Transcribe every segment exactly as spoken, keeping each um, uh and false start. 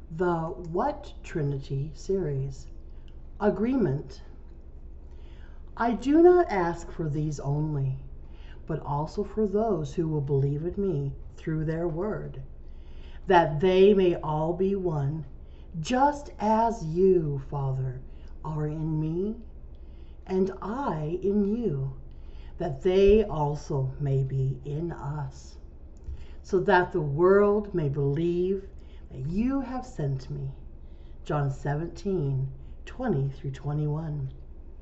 the What Trinity series. Agreement. I do not ask for these only, but also for those who will believe in me through their word, that they may all be one, just as you, Father, are in me, and I in you, that they also may be in us, so that the world may believe that you have sent me. John seventeen, twenty through twenty-one.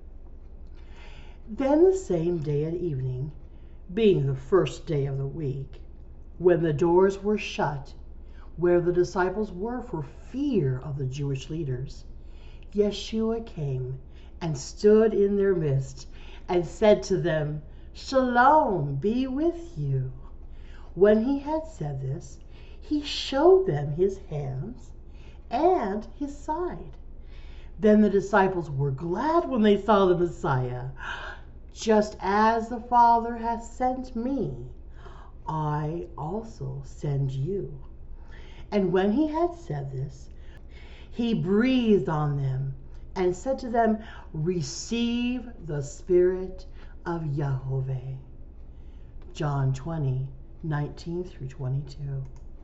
Then the same day at evening, being the first day of the week, when the doors were shut, where the disciples were for fear of the Jewish leaders, Yeshua came and stood in their midst and said to them, Shalom be with you. When he had said this, he showed them his hands and his side. Then the disciples were glad when they saw the Messiah. Just as the Father has sent me, I also send you. And when he had said this, he breathed on them and said to them, Receive the Spirit of Yahovah. John twenty, nineteen through twenty-two.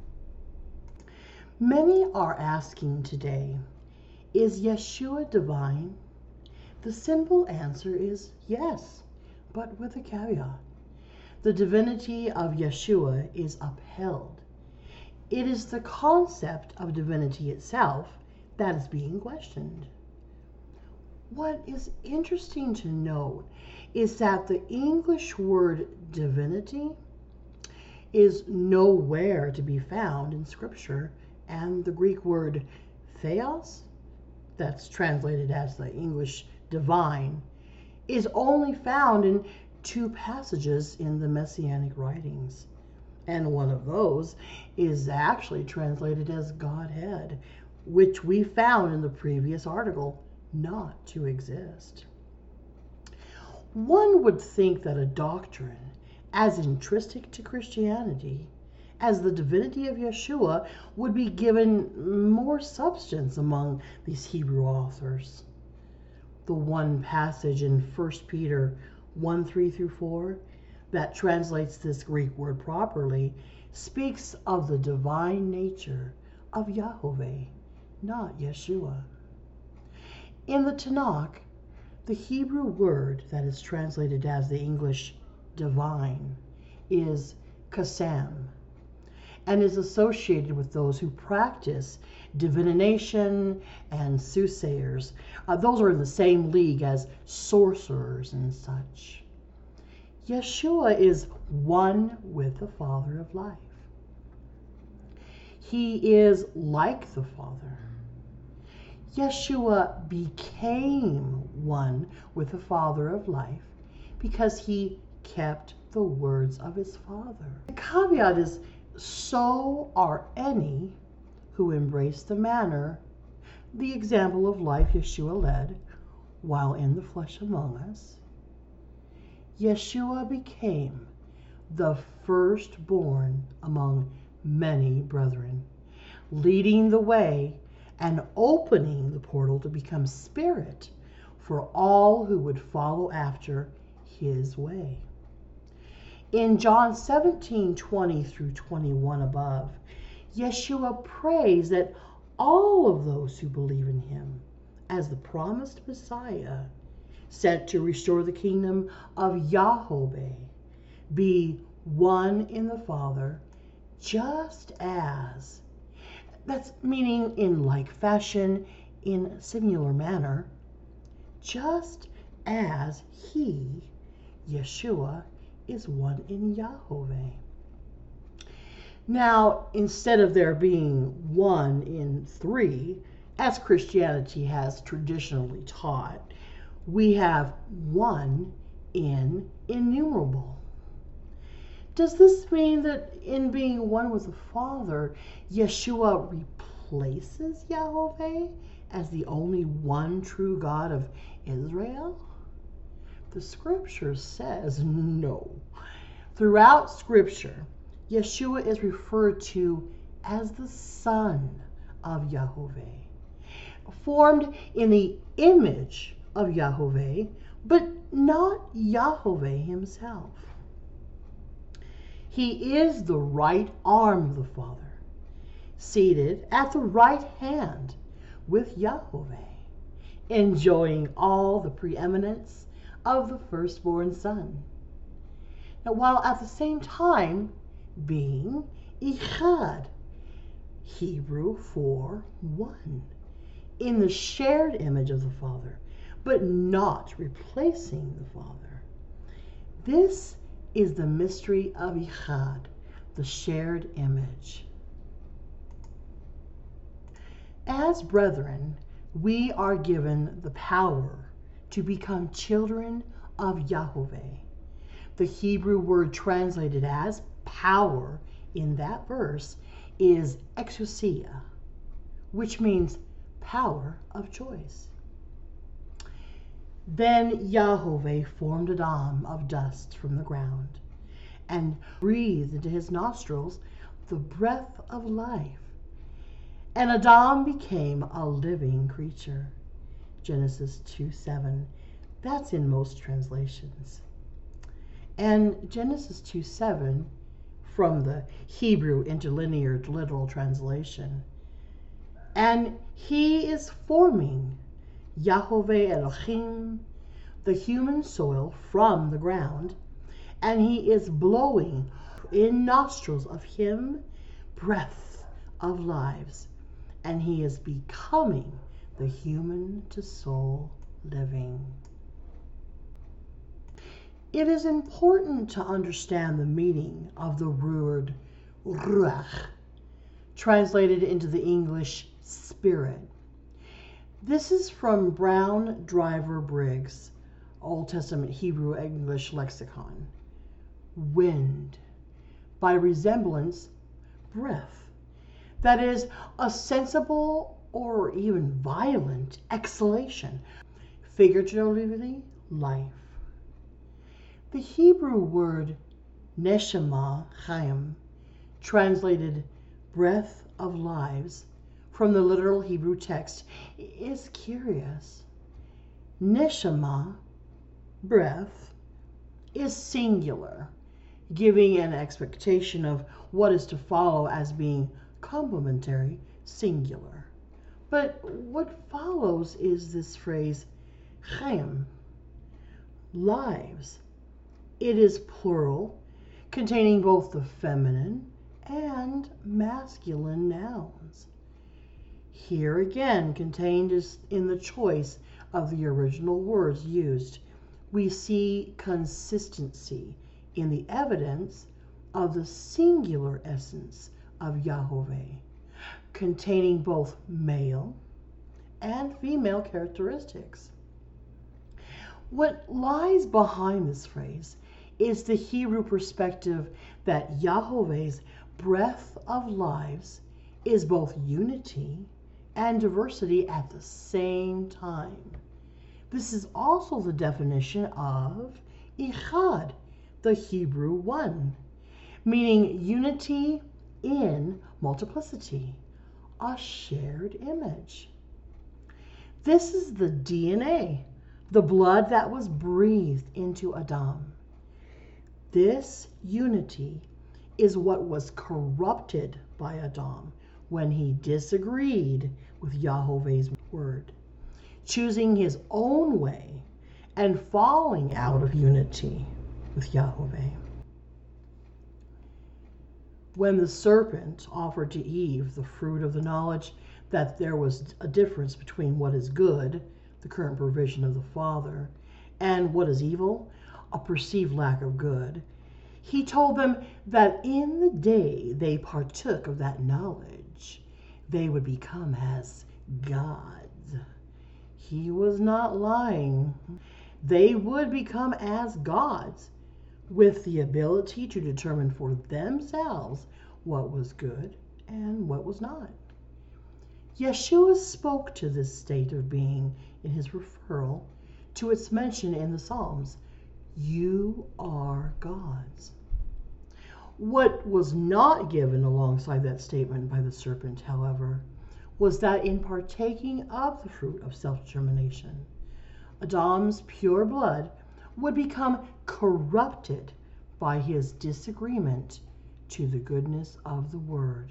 Many are asking today, is Yeshua divine? The simple answer is yes, but with a caveat. The divinity of Yeshua is upheld. It is the concept of divinity itself that is being questioned. What is interesting to note is that the English word divinity is nowhere to be found in Scripture, and the Greek word theos, that's translated as the English divine, is only found in two passages in the Messianic writings. And one of those is actually translated as Godhead, which we found in the previous article not to exist. One would think that a doctrine as intrinsic to Christianity as the divinity of Yeshua would be given more substance among these Hebrew authors. The one passage in First Peter one, three through four that translates this Greek word properly speaks of the divine nature of Yahovah, not Yeshua. In the Tanakh, the Hebrew word that is translated as the English divine is kasam, and is associated with those who practice divination and soothsayers. Uh, those are in the same league as sorcerers and such. Yeshua is one with the Father of life. He is like the Father. Yeshua became one with the Father of life because he kept the words of his Father. The caveat is, so are any who embrace the manner, the example of life Yeshua led while in the flesh among us. Yeshua became the firstborn among many brethren, leading the way and opening the portal to become spirit for all who would follow after his way. In John seventeen, twenty through twenty-one above, Yeshua prays that all of those who believe in him as the promised Messiah, sent to restore the kingdom of Yahovah, be one in the Father, just as, that's meaning in like fashion, in similar manner, just as he, Yeshua, is one in Yahovah. Now, instead of there being one in three, as Christianity has traditionally taught, we have one in innumerable. Does this mean that in being one with the Father, Yeshua replaces Yahovah as the only one true God of Israel? The Scripture says no. Throughout Scripture, Yeshua is referred to as the Son of Yahweh, formed in the image of Yahweh, but not Yahweh himself. He is the right arm of the Father, seated at the right hand with Yahweh, enjoying all the preeminence of the firstborn Son. Now, while at the same time being Echad, Hebrew for one, in the shared image of the Father, but not replacing the Father. This is the mystery of Echad, the shared image. As brethren, we are given the power to become children of Yahweh. The Hebrew word translated as power in that verse is exousia, which means power of choice. Then Yahweh formed Adam of dust from the ground and breathed into his nostrils the breath of life. And Adam became a living creature. Genesis two seven. That's in most translations. And Genesis two seven, from the Hebrew interlinear literal translation. And he is forming, Yahweh Elohim, the human soil from the ground, and he is blowing in nostrils of him breath of lives, and he is becoming the human to soul living. It is important to understand the meaning of the word ruach, translated into the English spirit. This is from Brown Driver Briggs, Old Testament Hebrew English Lexicon. Wind, by resemblance, breath. That is, a sensible or even violent exhalation, figuratively, life. The Hebrew word neshama chaim, translated breath of lives, from the literal Hebrew text, is curious. Neshama, breath, is singular, giving an expectation of what is to follow as being complementary, singular. But what follows is this phrase, chaim, lives. It is plural, containing both the feminine and masculine nouns. Here again, contained is in the choice of the original words used, we see consistency in the evidence of the singular essence of Yahweh, containing both male and female characteristics. What lies behind this phrase is the Hebrew perspective that Yahweh's breath of lives is both unity and diversity at the same time. This is also the definition of Echad, the Hebrew one, meaning unity in multiplicity, a shared image. This is the D N A, the blood that was breathed into Adam. This unity is what was corrupted by Adam when he disagreed with Yahweh's word, choosing his own way and falling out of unity with Yahweh. When the serpent offered to Eve the fruit of the knowledge that there was a difference between what is good, the current provision of the Father, and what is evil, a perceived lack of good, he told them that in the day they partook of that knowledge, they would become as gods. He was not lying. They would become as gods, with the ability to determine for themselves what was good and what was not. Yeshua spoke to this state of being in his referral to its mention in the Psalms. You are gods. What was not given alongside that statement by the serpent, however, was that in partaking of the fruit of self-determination, Adam's pure blood would become corrupted by his disagreement to the goodness of the Word.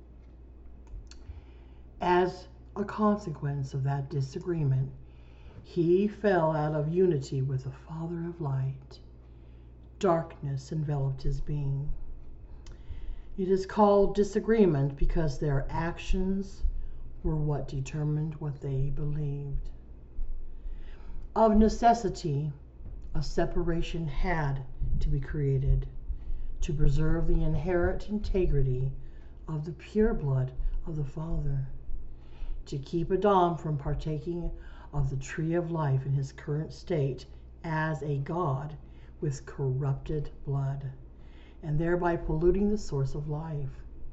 As a consequence of that disagreement, he fell out of unity with the Father of light. Darkness enveloped his being. It is called disagreement because their actions were what determined what they believed. Of necessity, a separation had to be created to preserve the inherent integrity of the pure blood of the Father, to keep Adam from partaking of the tree of life in his current state as a God with corrupted blood, and thereby polluting the source of life.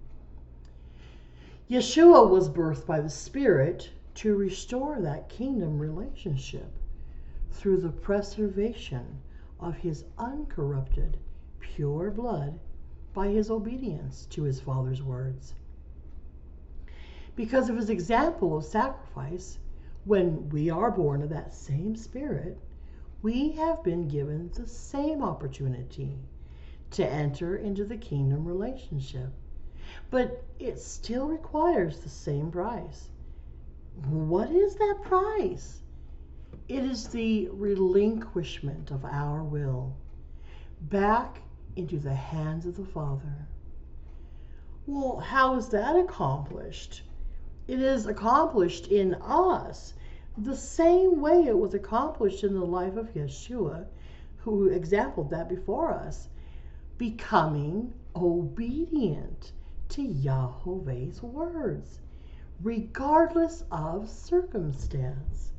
Yeshua was birthed by the Spirit to restore that kingdom relationship through the preservation of his uncorrupted, pure blood by his obedience to his Father's words. Because of his example of sacrifice, when we are born of that same Spirit, we have been given the same opportunity to enter into the kingdom relationship. But it still requires the same price. What is that price? It is the relinquishment of our will back into the hands of the Father. Well, how is that accomplished? It is accomplished in us the same way it was accomplished in the life of Yeshua, who exemplified that before us, becoming obedient to Yahweh's words, regardless of circumstance.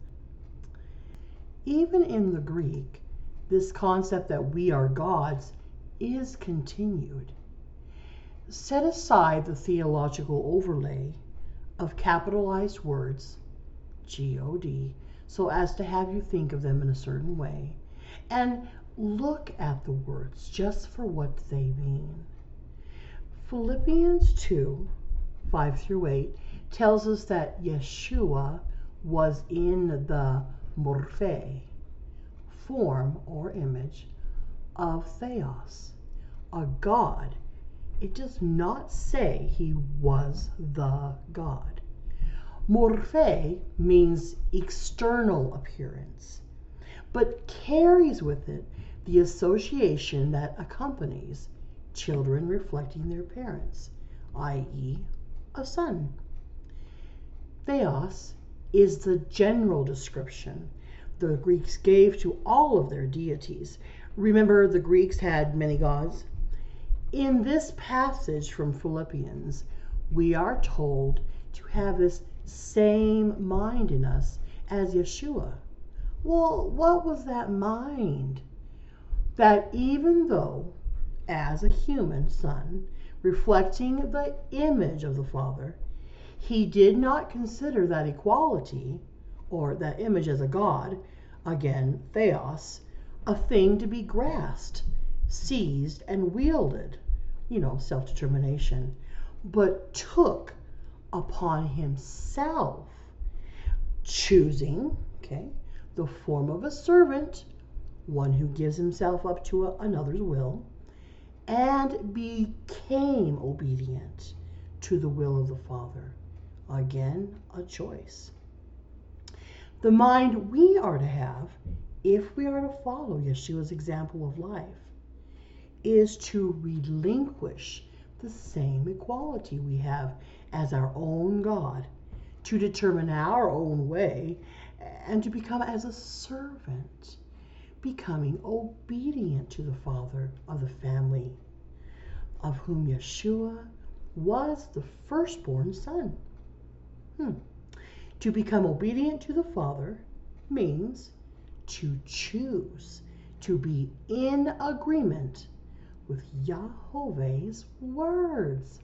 Even in the Greek, this concept that we are gods is continued. Set aside the theological overlay of capitalized words, G O D, so as to have you think of them in a certain way, and look at the words just for what they mean. Philippians two, five through eight tells us that Yeshua was in the morphe, form or image, of Theos, a God. It does not say he was the God. Morphe means external appearance, but carries with it the association that accompanies children reflecting their parents, that is, a son. Theos is the general description the Greeks gave to all of their deities. Remember, the Greeks had many gods. In this passage from Philippians, we are told to have this same mind in us as Yeshua. Well, what was that mind? That even though, as a human son, reflecting the image of the Father, he did not consider that equality, or that image as a God, again, Theos, a thing to be grasped, seized, and wielded, you know, self-determination, but took upon himself, choosing, okay, the form of a servant, one who gives himself up to a, another's will, and became obedient to the will of the Father. Again, a choice. The mind we are to have, if we are to follow Yeshua's example of life, is to relinquish the same equality we have as our own God, to determine our own way, and to become as a servant, becoming obedient to the Father of the family, of whom Yeshua was the firstborn son. Hmm. To become obedient to the Father means to choose to be in agreement with Yahweh's words.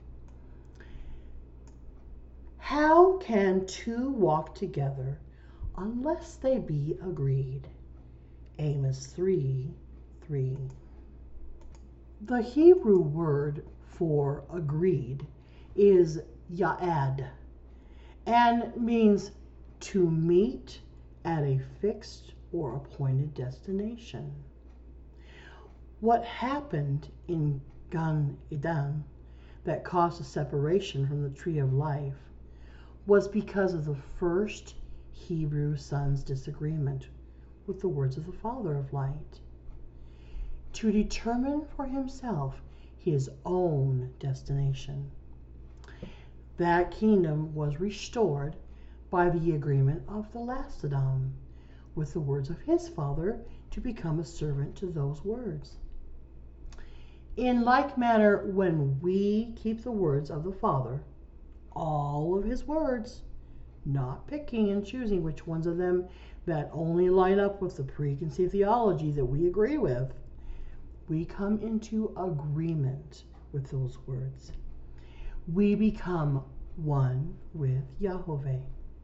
How can two walk together unless they be agreed? Amos three three. The Hebrew word for agreed is ya'ad, and means to meet at a fixed or appointed destination. What happened in Gan Eden that caused a separation from the tree of life was because of the first Hebrew son's disagreement with the words of the Father of light, to determine for himself his own destination. That kingdom was restored by the agreement of the last Adam with the words of his Father to become a servant to those words. In like manner, when we keep the words of the Father, all of his words, not picking and choosing which ones of them that only line up with the preconceived theology that we agree with, we come into agreement with those words. We become one with Yahweh.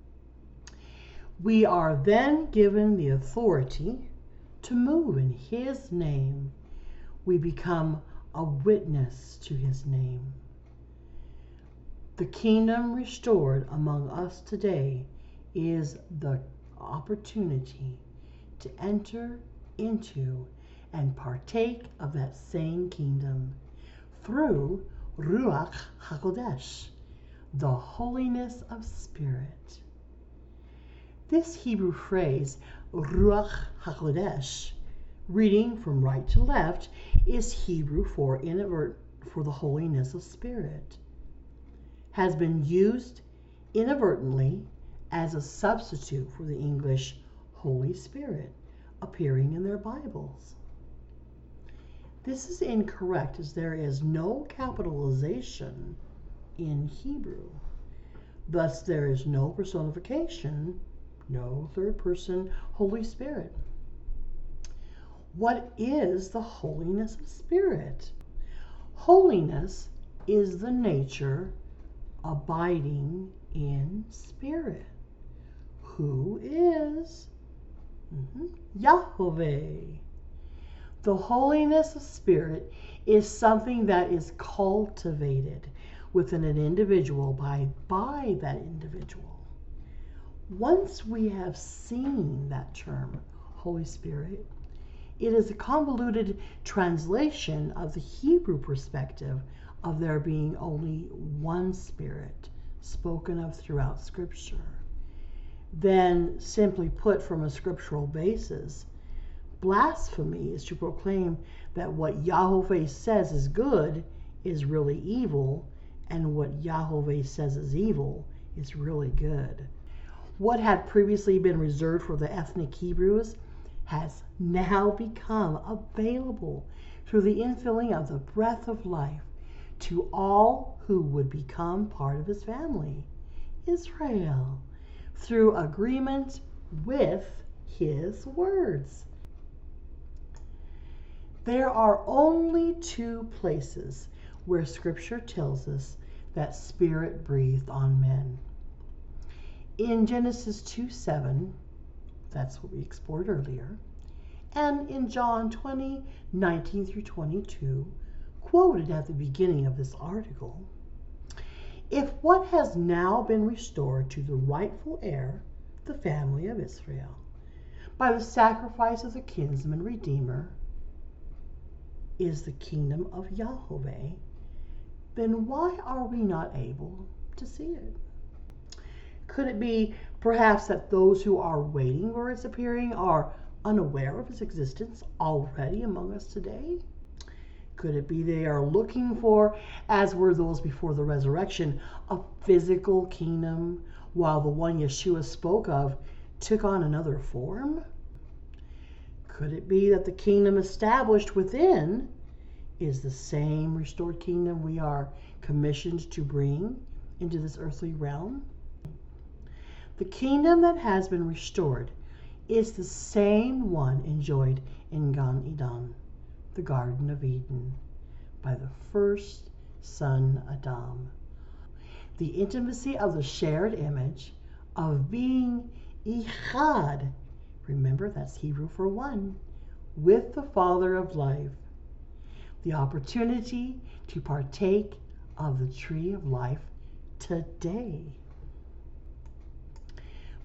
We are then given the authority to move in his name. We become a witness to his name. The kingdom restored among us today is the opportunity to enter into and partake of that same kingdom through Ruach HaKodesh, the holiness of spirit. This Hebrew phrase, Ruach HaKodesh, reading from right to left, is Hebrew for inadvert for the holiness of spirit, has been used inadvertently as a substitute for the English Holy Spirit appearing in their Bibles. This is incorrect, as there is no capitalization in Hebrew. Thus, there is no personification, no third person Holy Spirit. What is the holiness of spirit? Holiness is the nature abiding in spirit. Who is mm-hmm, Yahweh? The holiness of spirit is something that is cultivated within an individual by, by that individual. Once we have seen that term, Holy Spirit, it is a convoluted translation of the Hebrew perspective of there being only one Spirit spoken of throughout Scripture. Then, simply put from a scriptural basis, blasphemy is to proclaim that what Yahweh says is good is really evil, and what Yahweh says is evil is really good. What had previously been reserved for the ethnic Hebrews has now become available through the infilling of the breath of life to all who would become part of his family, Israel, through agreement with his words. There are only two places where Scripture tells us that Spirit breathed on men. In Genesis two seven, that's what we explored earlier, and in John twenty, nineteen through twenty-two, quoted at the beginning of this article. If what has now been restored to the rightful heir, the family of Israel, by the sacrifice of the kinsman redeemer, is the kingdom of Yahweh, then why are we not able to see it? Could it be perhaps that those who are waiting for its appearing are unaware of its existence already among us today? Could it be they are looking for, as were those before the resurrection, a physical kingdom, while the one Yeshua spoke of took on another form? Could it be that the kingdom established within is the same restored kingdom we are commissioned to bring into this earthly realm? The kingdom that has been restored is the same one enjoyed in Gan Eden, the Garden of Eden, by the first son Adam. The intimacy of the shared image of being Echad, remember that's Hebrew for one, with the Father of life. The opportunity to partake of the tree of life today.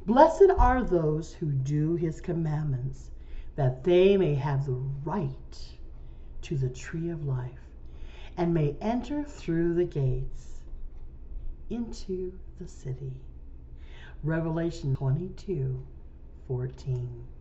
Blessed are those who do his commandments, that they may have the right to the tree of life and may enter through the gates into the city. Revelation twenty-two fourteen.